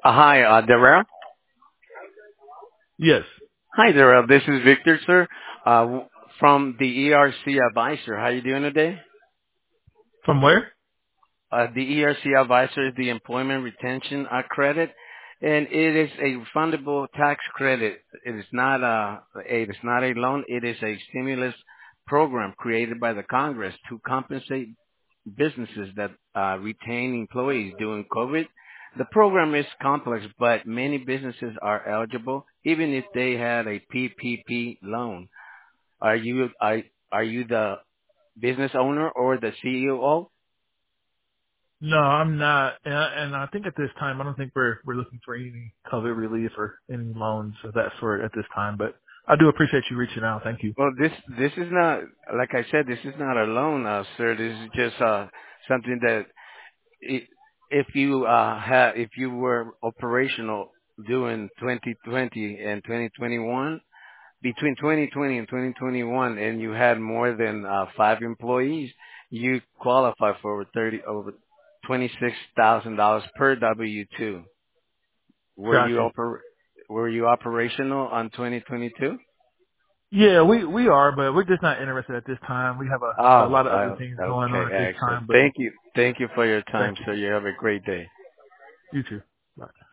Hi, Darrell. Yes. Hi, Darrell. This is Victor, sir, from the ERC Advisor. How you doing today? From where? The ERC Advisor is the Employment Retention Credit, and it is a refundable tax credit. It is not a loan. It is a stimulus program created by the Congress to compensate businesses that retain employees during COVID. The program is complex, but many businesses are eligible, even if they had a PPP loan. Are you the business owner or the CEO? No, I'm not. And I think at this time, I don't think we're looking for any COVID relief or any loans of that sort at this time. But I do appreciate you reaching out. Thank you. Well, this is not, like I said, this is not a loan, sir. This is just something that i- if you were operational during 2020 and 2021, between 2020 and 2021, and you had more than 5 employees, you qualify for over $26,000 per W-2. Were you Gotcha. oper were you operational on 2022? Yeah, we are, but we're just not interested at this time. We have a Oh, lot of other things going okay, on at this excellent. time. But Thank you for your thank time, you. sir. You have a great day. You too. Bye.